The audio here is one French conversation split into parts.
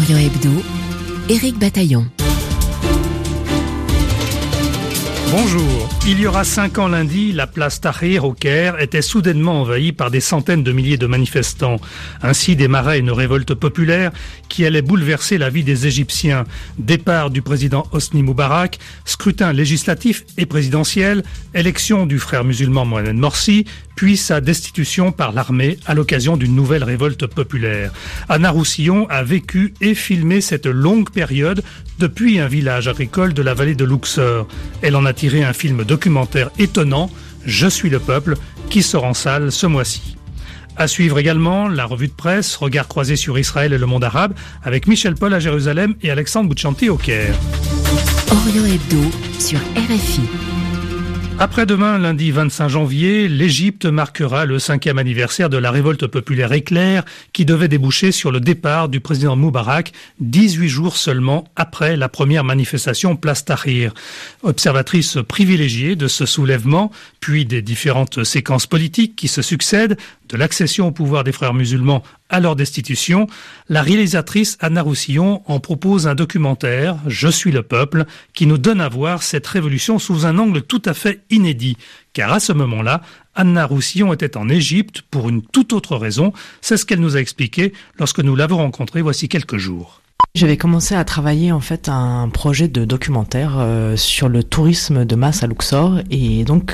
Orient Hebdo, Éric Bataillon. Bonjour. Il y aura 5 ans lundi, la place Tahrir au Caire était soudainement envahie par des centaines de milliers de manifestants. Ainsi démarrait une révolte populaire qui allait bouleverser la vie des Égyptiens. Départ du président Hosni Moubarak, scrutin législatif et présidentiel, élection du frère musulman Mohamed Morsi, puis sa destitution par l'armée à l'occasion d'une nouvelle révolte populaire. Anna Roussillon a vécu et filmé cette longue période depuis un village agricole de la vallée de Luxor. Elle en a tiré un film documentaire étonnant, Je suis le peuple, qui sort en salle ce mois-ci. À suivre également la revue de presse, regard croisé sur Israël et le monde arabe, avec Michel Paul à Jérusalem et Alexandre Bouchanti au Caire. Orient Hebdo sur RFI. Après-demain, lundi 25 janvier, l'Égypte marquera le 5e anniversaire de la révolte populaire éclair qui devait déboucher sur le départ du président Moubarak 18 jours seulement après la première manifestation place Tahrir. Observatrice privilégiée de ce soulèvement, puis des différentes séquences politiques qui se succèdent, de l'accession au pouvoir des frères musulmans à leur destitution, la réalisatrice Anna Roussillon en propose un documentaire, Je suis le peuple, qui nous donne à voir cette révolution sous un angle tout à fait inédit. Car à ce moment-là, Anna Roussillon était en Égypte pour une toute autre raison. C'est ce qu'elle nous a expliqué lorsque nous l'avons rencontrée voici quelques jours. J'avais commencé à travailler en fait un projet de documentaire sur le tourisme de masse à Luxor et donc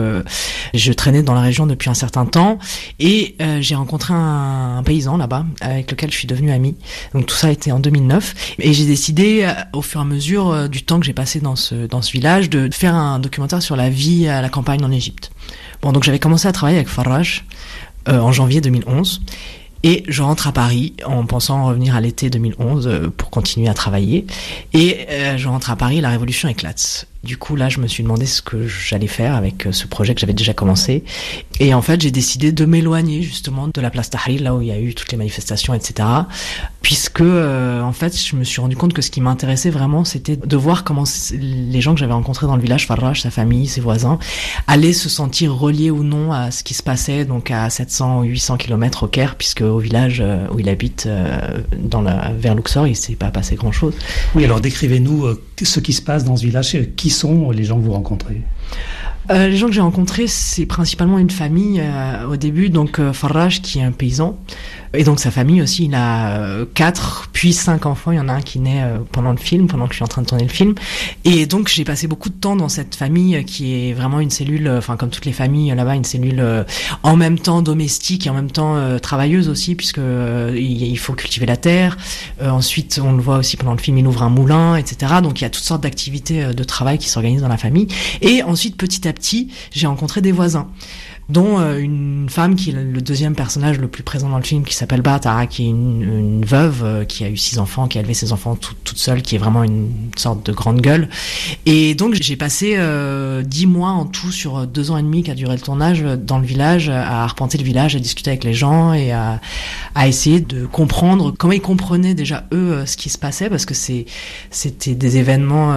je traînais dans la région depuis un certain temps et j'ai rencontré un paysan là-bas avec lequel je suis devenue amie. Donc tout ça a été en 2009 et j'ai décidé au fur et à mesure du temps que j'ai passé dans ce village de faire un documentaire sur la vie à la campagne en Égypte. Bon, donc j'avais commencé à travailler avec Farraj en janvier 2011. Et je rentre à Paris en pensant revenir à l'été 2011 pour continuer à travailler. Et je rentre à Paris, la révolution éclate. Du coup, là, je me suis demandé ce que j'allais faire avec ce projet que j'avais déjà commencé. Et en fait, j'ai décidé de m'éloigner justement de la place Tahrir, là où il y a eu toutes les manifestations, etc. Puisque, en fait, je me suis rendu compte que ce qui m'intéressait vraiment, c'était de voir comment les gens que j'avais rencontrés dans le village, Farraj, sa famille, ses voisins, allaient se sentir reliés ou non à ce qui se passait, donc à 700 ou 800 km au Caire, puisque au village où il habite, vers Luxor, il ne s'est pas passé grand-chose. Oui, alors décrivez-nous ce qui se passe dans ce village. Qui sont les gens que vous rencontrez ? Les gens que j'ai rencontrés, c'est principalement une famille au début, donc Farraj qui est un paysan, et donc sa famille aussi, il a 4 puis 5 enfants, il y en a un qui naît pendant le film, pendant que je suis en train de tourner le film, et donc j'ai passé beaucoup de temps dans cette famille qui est vraiment une cellule, enfin comme toutes les familles là-bas, une cellule en même temps domestique et en même temps travailleuse aussi, puisque il faut cultiver la terre, ensuite on le voit aussi pendant le film, il ouvre un moulin, etc. Donc il y a toutes sortes d'activités de travail qui s'organisent dans la famille, et ensuite petit à petit, j'ai rencontré des voisins, dont une femme qui est le deuxième personnage le plus présent dans le film, qui s'appelle Batara, qui est une veuve qui a eu 6 enfants, qui a élevé ses enfants toute seule, qui est vraiment une sorte de grande gueule. Et donc j'ai passé 10 mois en tout sur 2 ans et demi qu'a duré le tournage dans le village, à arpenter le village, à discuter avec les gens et à essayer de comprendre comment ils comprenaient déjà eux ce qui se passait, parce que c'était des événements...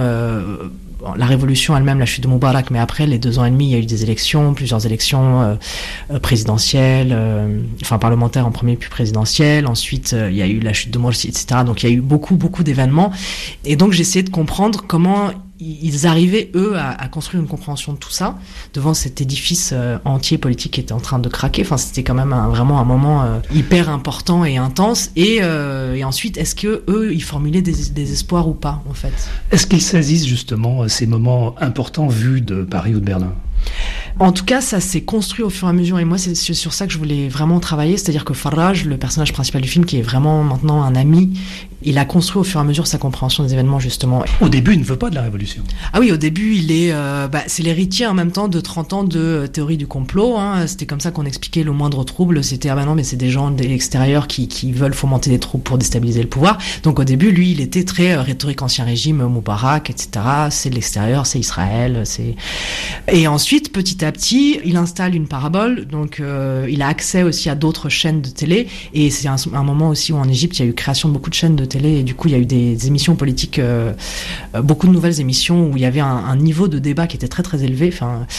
la révolution elle-même, la chute de Moubarak, mais après les 2 ans et demi, il y a eu des élections, plusieurs élections présidentielles, parlementaires en premier, puis présidentielles. Ensuite, il y a eu la chute de Morsi, etc. Donc il y a eu beaucoup d'événements. Et donc j'ai essayé de comprendre comment ils arrivaient, eux, à construire une compréhension de tout ça devant cet édifice entier politique qui était en train de craquer. Enfin, c'était quand même vraiment un moment hyper important et intense. Et ensuite, est-ce que eux, ils formulaient des espoirs ou pas, en fait ? Est-ce qu'ils saisissent justement ces moments importants vus de Paris ou de Berlin ? En tout cas, ça s'est construit au fur et à mesure, et moi c'est sur ça que je voulais vraiment travailler, c'est-à-dire que Farraj, le personnage principal du film, qui est vraiment maintenant un ami, il a construit au fur et à mesure sa compréhension des événements, justement. Au début, il ne veut pas de la révolution. Ah oui, au début, il est c'est l'héritier en même temps de 30 ans de théorie du complot, hein. C'était comme ça qu'on expliquait le moindre trouble, c'était non, mais c'est des gens de l'extérieur qui veulent fomenter des troubles pour déstabiliser le pouvoir. Donc au début, lui, il était très rhétorique ancien régime, Moubarak, etc. C'est de l'extérieur, c'est Israël, c'est... Et ensuite, petit à petit, il installe une parabole, donc il a accès aussi à d'autres chaînes de télé, et c'est un moment aussi où en Égypte, il y a eu création de beaucoup de chaînes de télé et du coup il y a eu des émissions politiques, beaucoup de nouvelles émissions où il y avait un niveau de débat qui était très très élevé.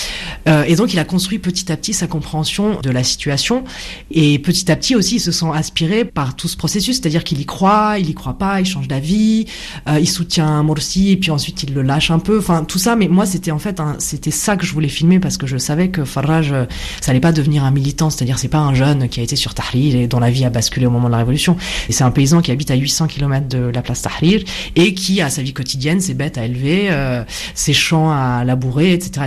Et donc il a construit petit à petit sa compréhension de la situation et petit à petit aussi il se sent aspiré par tout ce processus, c'est-à-dire qu'il y croit pas, il change d'avis, il soutient Morsi et puis ensuite il le lâche un peu, enfin tout ça. Mais moi c'était en fait c'était ça que je voulais filmer parce que je savais que Farraj ça allait pas devenir un militant, c'est-à-dire c'est pas un jeune qui a été sur Tahrir et dont la vie a basculé au moment de la révolution. Et c'est un paysan qui habite à 800 km de la place Tahrir et qui a sa vie quotidienne, ses bêtes à élever, ses champs à labourer, etc.,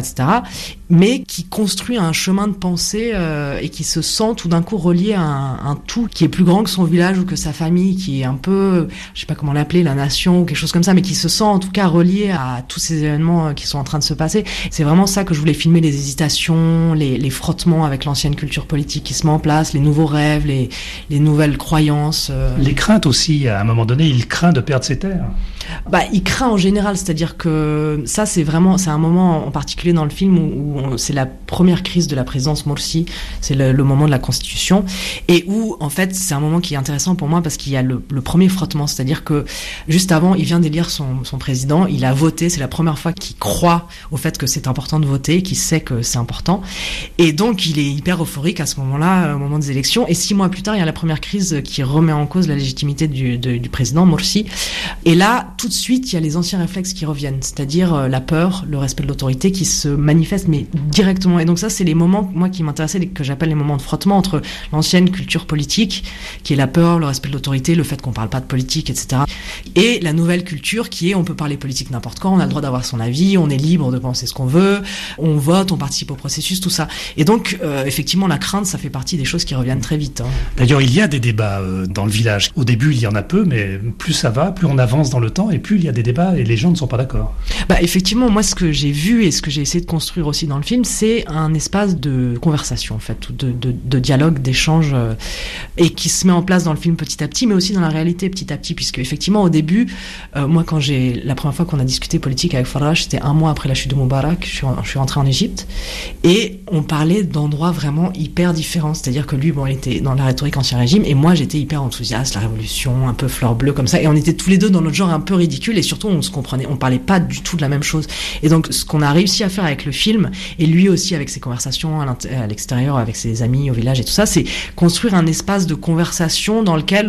mais qui construit un chemin de pensée et qui se sent tout d'un coup relié à un tout qui est plus grand que son village ou que sa famille, qui est un peu, je sais pas comment l'appeler, la nation ou quelque chose comme ça, mais qui se sent en tout cas relié à tous ces événements qui sont en train de se passer. C'est vraiment ça que je voulais filmer, les hésitations, les frottements avec l'ancienne culture politique qui se met en place, les nouveaux rêves, les nouvelles croyances. Les craintes aussi, à un moment donné, il craint de perdre ses terres. Il craint en général, c'est-à-dire que ça c'est un moment en particulier dans le film où c'est la première crise de la présidence Morsi, c'est le moment de la constitution et où en fait c'est un moment qui est intéressant pour moi parce qu'il y a le premier frottement, c'est-à-dire que juste avant il vient d'élire son président, il a voté, c'est la première fois qu'il croit au fait que c'est important de voter, qu'il sait que c'est important et donc il est hyper euphorique à ce moment-là, au moment des élections, et 6 mois plus tard il y a la première crise qui remet en cause la légitimité du président Morsi et là tout de suite il y a les anciens réflexes qui reviennent, c'est-à-dire la peur, le respect de l'autorité qui se manifeste mais directement. Et donc ça c'est les moments moi qui m'intéressaient, que j'appelle les moments de frottement entre l'ancienne culture politique qui est la peur, le respect de l'autorité, le fait qu'on parle pas de politique, etc. et la nouvelle culture qui est on peut parler politique n'importe quand, on a le droit d'avoir son avis, on est libre de penser ce qu'on veut, on vote, on participe au processus, tout ça. Et donc effectivement la crainte ça fait partie des choses qui reviennent très vite. D'ailleurs il y a des débats dans le village. Au début il y en a peu, mais plus ça va, plus on avance dans le temps et plus il y a des débats et les gens ne sont pas d'accord. Effectivement, moi ce que j'ai vu et ce que j'ai essayé de construire aussi dans le film, c'est un espace de conversation en fait, de dialogue, d'échange et qui se met en place dans le film petit à petit, mais aussi dans la réalité petit à petit, puisque effectivement au début, moi quand la première fois qu'on a discuté politique avec Farraj, c'était 1 mois après la chute de Moubarak, je suis rentré en Égypte et on parlait d'endroits vraiment hyper différents, c'est-à-dire que lui il était dans la rhétorique ancien régime et moi j'étais hyper enthousiaste, la révolution, un peu fleur bleue comme ça, et on était tous les deux dans notre genre un peu ridicule et surtout on se comprenait, on parlait pas du tout de la même chose. Et donc ce qu'on a réussi à faire avec le film et lui aussi avec ses conversations à l'extérieur avec ses amis au village et tout ça, c'est construire un espace de conversation dans lequel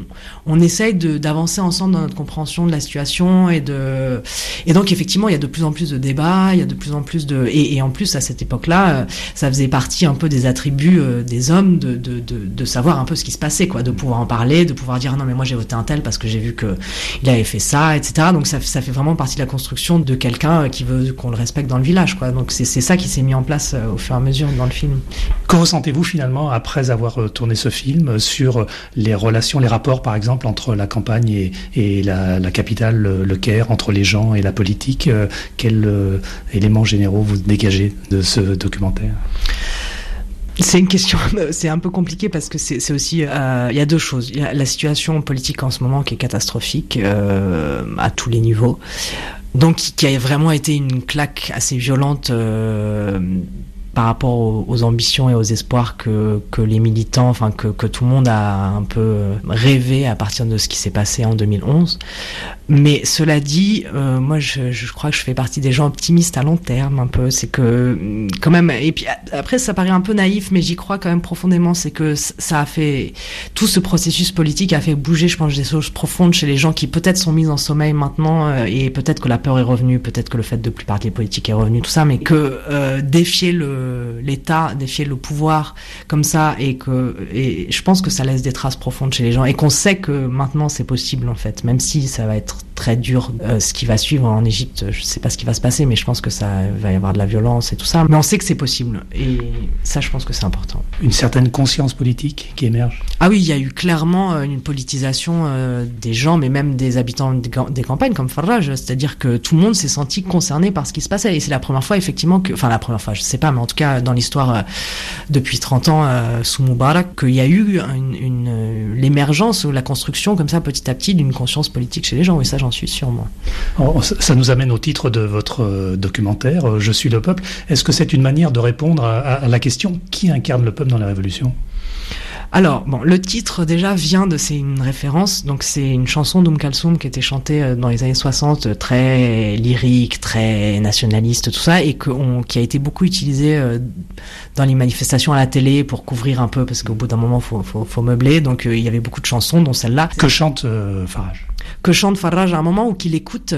on essaye d'avancer ensemble dans notre compréhension de la situation et donc effectivement il y a de plus en plus de débats, il y a de plus en plus et en plus à cette époque-là ça faisait partie un peu des attributs des hommes de savoir un peu ce qui se passait, quoi, de pouvoir en parler, de pouvoir dire non mais moi j'ai voté un tel parce que j'ai vu que il avait fait ça, etc. Donc ça fait vraiment partie de la construction de quelqu'un qui veut qu'on le respecte dans le village, quoi. Donc c'est ça qui s'est mis en place au fur et à mesure dans le film. Que ressentez-vous finalement après avoir tourné ce film sur les relations, les rapports par exemple entre la campagne et la capitale, le Caire, entre les gens et la politique? Quels éléments généraux vous dégagez de ce documentaire? C'est une question, c'est un peu compliqué parce que c'est aussi, il y a deux choses. Il y a la situation politique en ce moment qui est catastrophique à tous les niveaux, donc qui a vraiment été une claque assez violente par rapport aux ambitions et aux espoirs que les militants, enfin que tout le monde a un peu rêvé à partir de ce qui s'est passé en 2011. Mais cela dit, moi je crois que je fais partie des gens optimistes à long terme un peu. C'est que quand même, et puis après ça paraît un peu naïf, mais j'y crois quand même profondément. C'est que ça a fait, tout ce processus politique a fait bouger, je pense, des choses profondes chez les gens qui peut-être sont mis en sommeil maintenant, et peut-être que la peur est revenue, peut-être que le fait de plus parler politique est revenu, tout ça, mais que défier l'État, défier le pouvoir comme ça, et je pense que ça laisse des traces profondes chez les gens, et qu'on sait que maintenant c'est possible en fait, même si ça va être très dur ce qui va suivre en Égypte. Je sais pas ce qui va se passer, mais je pense que ça va y avoir de la violence et tout ça, mais on sait que c'est possible, et ça je pense que c'est important. Une certaine conscience politique qui émerge. Ah oui, il y a eu clairement une politisation des gens, mais même des habitants des campagnes comme Farraj, c'est-à-dire que tout le monde s'est senti concerné par ce qui se passait, et c'est la première fois effectivement la première fois, je sais pas, mais en tout cas dans l'histoire depuis 30 ans sous Moubarak, qu'il y a eu l'émergence ou la construction comme ça petit à petit d'une conscience politique chez les gens, et ça j'en suis sûr moi. Alors, ça nous amène au titre de votre documentaire, Je suis le peuple. Est-ce que c'est une manière de répondre à la question qui incarne le peuple dans la révolution ? Alors, bon, le titre déjà c'est une référence, donc c'est une chanson d'Oum Kalsoum qui était chantée dans les années 60, très lyrique, très nationaliste, tout ça, et qui a été beaucoup utilisée dans les manifestations à la télé pour couvrir un peu, parce qu'au bout d'un moment, faut meubler, donc il y avait beaucoup de chansons, dont celle-là. Que chante Farage? Que chante Farage à un moment, ou qu'il écoute.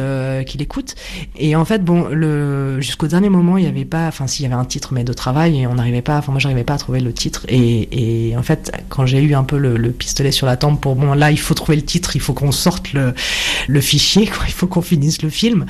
Et en fait, bon, jusqu'au dernier moment, il y avait pas, s'il y avait un titre, mais de travail, et moi, j'arrivais pas à trouver le titre. Et en fait, quand j'ai eu un peu le pistolet sur la tempe pour, bon, là, il faut trouver le titre, il faut qu'on sorte le fichier, quoi, il faut qu'on finisse le film.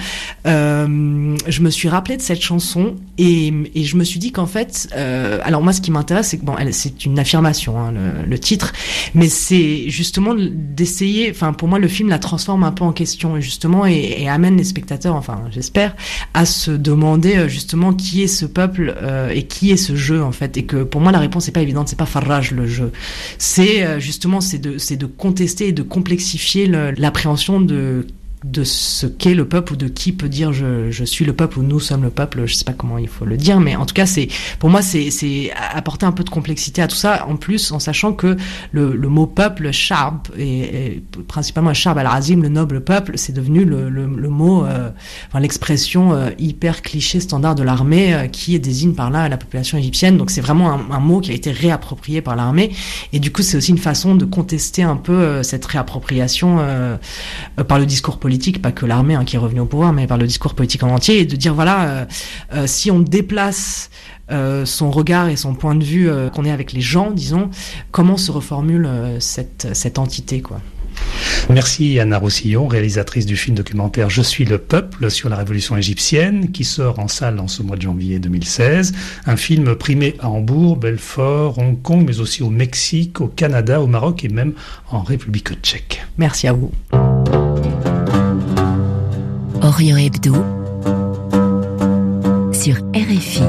Je me suis rappelé de cette chanson, et je me suis dit qu'en fait, alors moi, ce qui m'intéresse, c'est que, bon, c'est une affirmation, hein, le titre, mais c'est justement d'essayer, pour moi, le film la transforme un peu en question, justement, et amène les spectateurs, j'espère, à se demander justement qui est ce peuple et qui est ce jeu, en fait. Et que pour moi, la réponse n'est pas évidente, c'est pas Farage le jeu. C'est justement, c'est de contester et de complexifier l'appréhension de ce qu'est le peuple, ou de qui peut dire je suis le peuple, ou nous sommes le peuple, je sais pas comment il faut le dire, mais en tout cas pour moi c'est apporter un peu de complexité à tout ça, en plus en sachant que le mot peuple, Sha'b, et principalement Sha'b al-Azim, le noble peuple, c'est devenu le mot, l'expression hyper cliché standard de l'armée, qui désigne par là la population égyptienne. Donc c'est vraiment un mot qui a été réapproprié par l'armée, et du coup c'est aussi une façon de contester un peu cette réappropriation par le discours politique, pas que l'armée qui est revenue au pouvoir, mais par le discours politique en entier, et de dire si on déplace son regard et son point de vue qu'on est avec les gens, disons, comment se reformule cette entité, quoi. Merci Anna Roussillon, réalisatrice du film documentaire Je suis le peuple sur la révolution égyptienne, qui sort en salle en ce mois de janvier 2016. Un film primé à Hambourg, Belfort, Hong Kong, mais aussi au Mexique, au Canada, au Maroc et même en République tchèque. Merci à vous. Orient Hebdo sur RFI.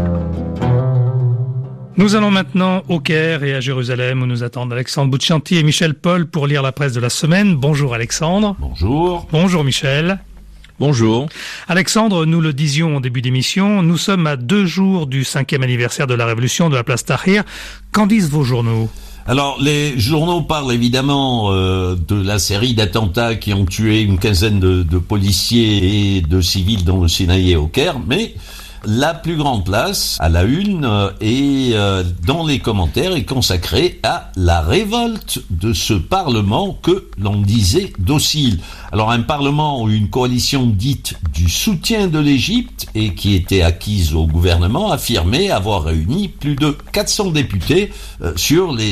Nous allons maintenant au Caire et à Jérusalem, où nous attendent Alexandre Boutchanti et Michel Paul pour lire la presse de la semaine. Bonjour Alexandre. Bonjour. Bonjour Michel. Bonjour. Alexandre, nous le disions au début d'émission, nous sommes à 2 jours du 5e anniversaire de la révolution de la place Tahrir. Qu'en disent vos journaux ? Alors, les journaux parlent évidemment de la série d'attentats qui ont tué une quinzaine de policiers et de civils dans le Sinaï et au Caire, mais la plus grande place à la une et dans les commentaires est consacrée à la révolte de ce Parlement que l'on disait docile. Alors un Parlement ou une coalition dite du soutien de l'Égypte et qui était acquise au gouvernement affirmait avoir réuni plus de 400 députés sur les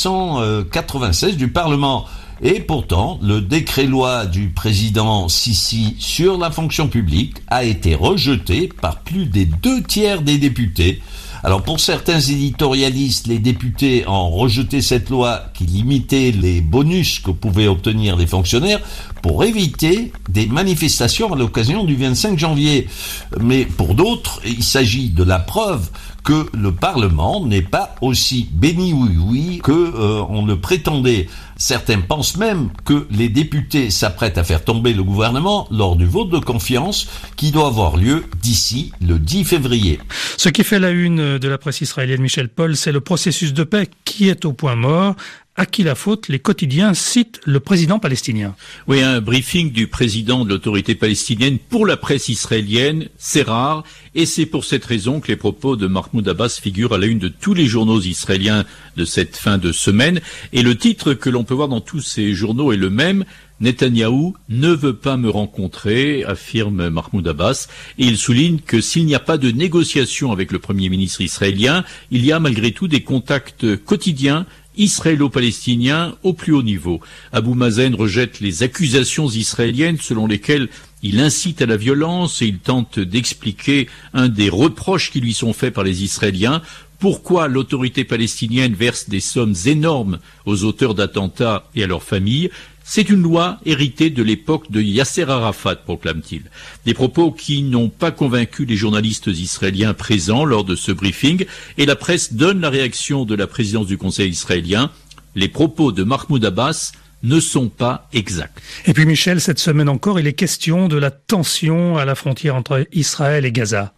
596 du Parlement. Et pourtant, le décret-loi du président Sisi sur la fonction publique a été rejeté par plus des 2/3 des députés. Alors pour certains éditorialistes, les députés ont rejeté cette loi qui limitait les bonus que pouvaient obtenir les fonctionnaires pour éviter des manifestations à l'occasion du 25 janvier. Mais pour d'autres, il s'agit de la preuve que le Parlement n'est pas aussi béni oui que on le prétendait. Certains pensent même que les députés s'apprêtent à faire tomber le gouvernement lors du vote de confiance qui doit avoir lieu d'ici le 10 février. Ce qui fait la une de la presse israélienne, Michel Paul, c'est le processus de paix qui est au point mort. À qui la faute? Les quotidiens citent le président palestinien. Oui, un briefing du président de l'autorité palestinienne pour la presse israélienne, c'est rare, et c'est pour cette raison que les propos de Mahmoud Abbas figurent à la une de tous les journaux israéliens de cette fin de semaine. Et le titre que l'on peut voir dans tous ces journaux est le même: Netanyahou ne veut pas me rencontrer, affirme Mahmoud Abbas, et il souligne que s'il n'y a pas de négociation avec le Premier ministre israélien, il y a malgré tout des contacts quotidiens israélo-palestinien au plus haut niveau. Abou Mazen rejette les accusations israéliennes selon lesquelles il incite à la violence et il tente d'expliquer un des reproches qui lui sont faits par les Israéliens. Pourquoi l'autorité palestinienne verse des sommes énormes aux auteurs d'attentats et à leurs familles? C'est une loi héritée de l'époque de Yasser Arafat, proclame-t-il. Des propos qui n'ont pas convaincu les journalistes israéliens présents lors de ce briefing, et la presse donne la réaction de la présidence du Conseil israélien. Les propos de Mahmoud Abbas ne sont pas exacts. Et puis Michel, cette semaine encore, il est question de la tension à la frontière entre Israël et Gaza.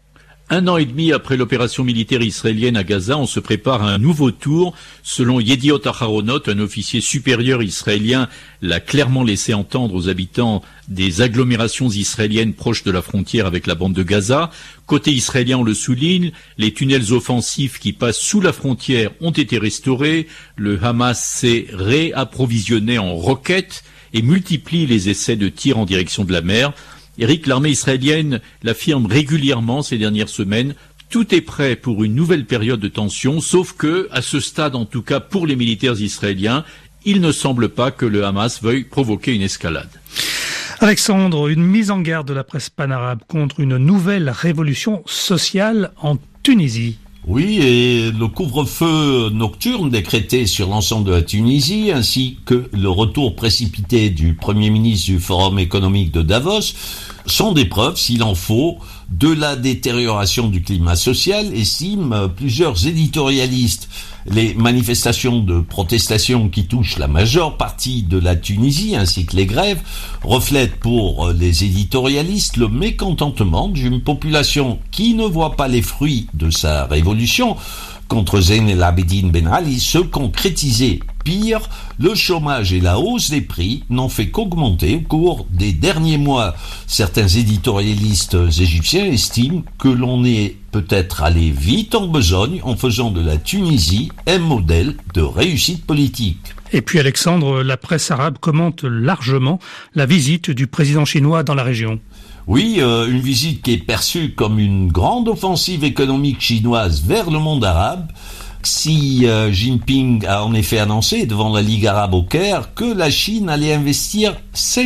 1 an et demi après l'opération militaire israélienne à Gaza, on se prépare à un nouveau tour. Selon Yediot Aharonot, un officier supérieur israélien l'a clairement laissé entendre aux habitants des agglomérations israéliennes proches de la frontière avec la bande de Gaza. Côté israélien, on le souligne, les tunnels offensifs qui passent sous la frontière ont été restaurés. Le Hamas s'est réapprovisionné en roquettes et multiplie les essais de tir en direction de la mer. Eric, l'armée israélienne l'affirme régulièrement ces dernières semaines, tout est prêt pour une nouvelle période de tension, sauf que, à ce stade en tout cas pour les militaires israéliens, il ne semble pas que le Hamas veuille provoquer une escalade. Alexandre, une mise en garde de la presse panarabe contre une nouvelle révolution sociale en Tunisie. Oui, et le couvre-feu nocturne décrété sur l'ensemble de la Tunisie, ainsi que le retour précipité du Premier ministre du Forum économique de Davos, sont des preuves, s'il en faut, de la détérioration du climat social, estiment plusieurs éditorialistes. Les manifestations de protestation qui touchent la majeure partie de la Tunisie, ainsi que les grèves, reflètent pour les éditorialistes le mécontentement d'une population qui ne voit pas les fruits de sa révolution contre Zeyn El Abidine Ben Ali se concrétiser. Pire, le chômage et la hausse des prix n'ont fait qu'augmenter au cours des derniers mois. Certains éditorialistes égyptiens estiment que l'on est peut-être allé vite en besogne en faisant de la Tunisie un modèle de réussite politique. Et puis Alexandre, la presse arabe commente largement la visite du président chinois dans la région. Oui, une visite qui est perçue comme une grande offensive économique chinoise vers le monde arabe. Xi Jinping a en effet annoncé devant la Ligue arabe au Caire que la Chine allait investir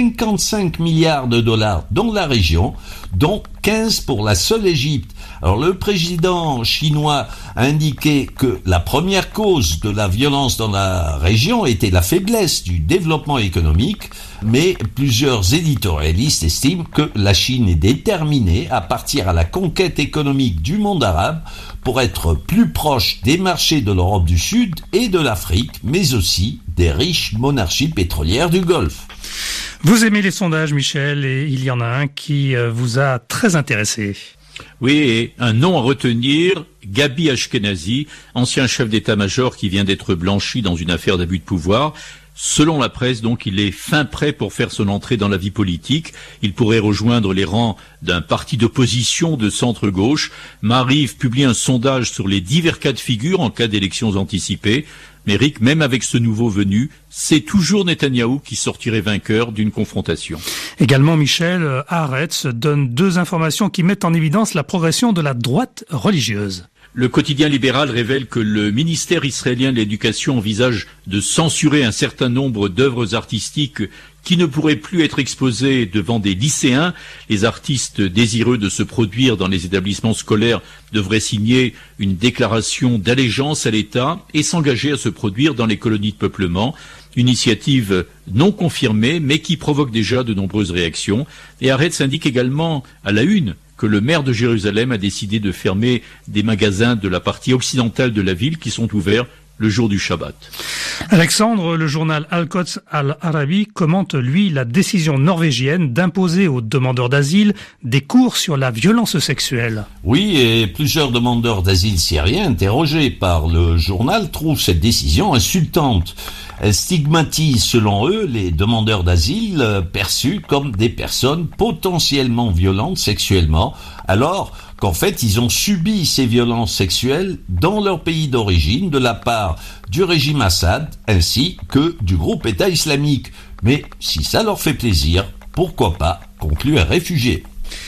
55 milliards de dollars dans la région, dont 15 pour la seule Égypte. Alors le président chinois a indiqué que la première cause de la violence dans la région était la faiblesse du développement économique, mais plusieurs éditorialistes estiment que la Chine est déterminée à partir à la conquête économique du monde arabe pour être plus proche des marchés de l'Europe du Sud et de l'Afrique, mais aussi des riches monarchies pétrolières du Golfe. Vous aimez les sondages, Michel, et il y en a un qui vous a très intéressé. Oui, et un nom à retenir, Gabi Ashkenazi, ancien chef d'état-major qui vient d'être blanchi dans une affaire d'abus de pouvoir. Selon la presse, donc, il est fin prêt pour faire son entrée dans la vie politique. Il pourrait rejoindre les rangs d'un parti d'opposition de centre-gauche. Maariv publie un sondage sur les divers cas de figure en cas d'élections anticipées. Mais Rick, même avec ce nouveau venu, c'est toujours Netanyahou qui sortirait vainqueur d'une confrontation. Également, Michel, Haaretz donne 2 informations qui mettent en évidence la progression de la droite religieuse. Le quotidien libéral révèle que le ministère israélien de l'Éducation envisage de censurer un certain nombre d'œuvres artistiques qui ne pourraient plus être exposées devant des lycéens. Les artistes désireux de se produire dans les établissements scolaires devraient signer une déclaration d'allégeance à l'État et s'engager à se produire dans les colonies de peuplement. Initiative non confirmée, mais qui provoque déjà de nombreuses réactions. Et Haaretz indique également à la une que le maire de Jérusalem a décidé de fermer des magasins de la partie occidentale de la ville qui sont ouverts le jour du Shabbat. Alexandre, le journal Al-Quds Al-Arabi commente, lui, la décision norvégienne d'imposer aux demandeurs d'asile des cours sur la violence sexuelle. Oui, et plusieurs demandeurs d'asile syriens interrogés par le journal trouvent cette décision insultante. Elle stigmatise, selon eux, les demandeurs d'asile perçus comme des personnes potentiellement violentes sexuellement, alors qu'en fait, ils ont subi ces violences sexuelles dans leur pays d'origine de la part du régime Assad ainsi que du groupe État islamique. Mais si ça leur fait plaisir, pourquoi pas conclure réfugiés.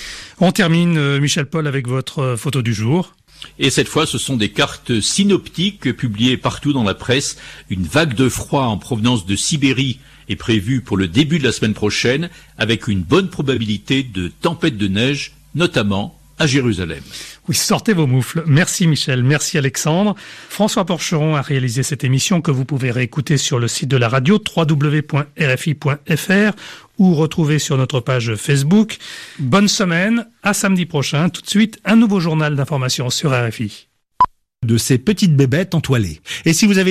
On termine, Michel Paul, avec votre photo du jour. Et cette fois, ce sont des cartes synoptiques publiées partout dans la presse. Une vague de froid en provenance de Sibérie est prévue pour le début de la semaine prochaine, avec une bonne probabilité de tempête de neige, notamment à Jérusalem. Oui, sortez vos moufles. Merci Michel, merci Alexandre. François Porcheron a réalisé cette émission que vous pouvez réécouter sur le site de la radio www.rfi.fr ou retrouver sur notre page Facebook. Bonne semaine, à samedi prochain. Tout de suite, un nouveau journal d'information sur RFI. De ces petites bébêtes entoilées. Et si vous avez